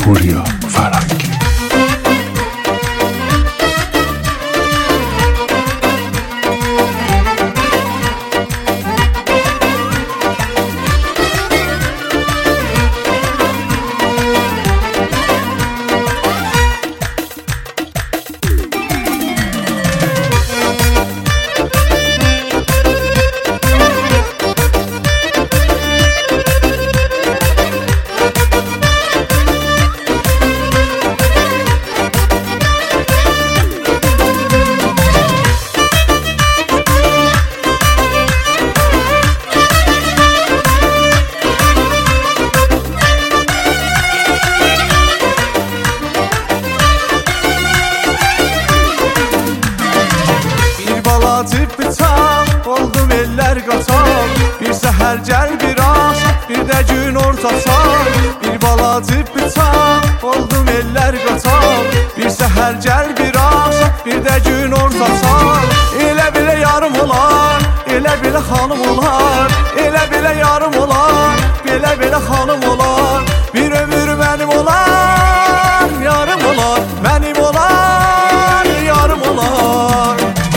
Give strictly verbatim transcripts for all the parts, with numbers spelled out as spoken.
Purya Farhangi. Acib bıçaq, oldum eller qaçaq. Bir səhər gəl bir az, bir də gün ortaçaq. Bir balacib bıçaq, oldum eller qaçaq. Bir səhər gəl bir az, bir də gün ortaçaq. Elə belə yarım olar, elə belə xanım olar. Elə belə yarım olar, belə belə xanım olar. Bir ömür mənim olar, yarım olar. Mənim olar, yarım olar.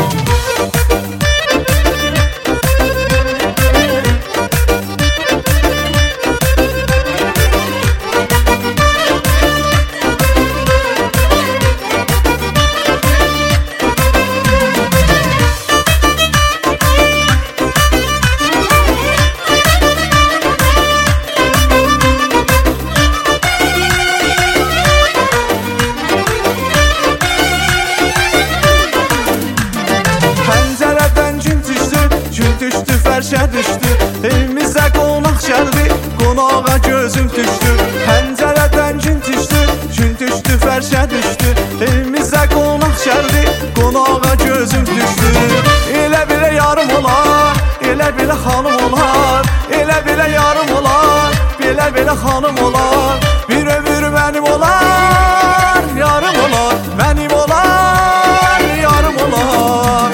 Fərşə düşdü, evimizə qonaq gəldi, qonağa gözüm düşdü. Pəncərədən gün düşdü, gün düşdü, fərşə düşdü, evimizə qonaq gəldi, qonağa gözüm düşdü. Elə belə yarım olar, elə belə xanım olar. Elə belə yarım olar, belə belə xanım olar. Bir ömür mənim olar, yarım olar. Mənim olar, yarım olar.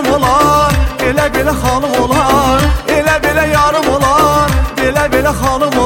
Elə belə xanım olar, elə belə yarım olar, belə belə xanım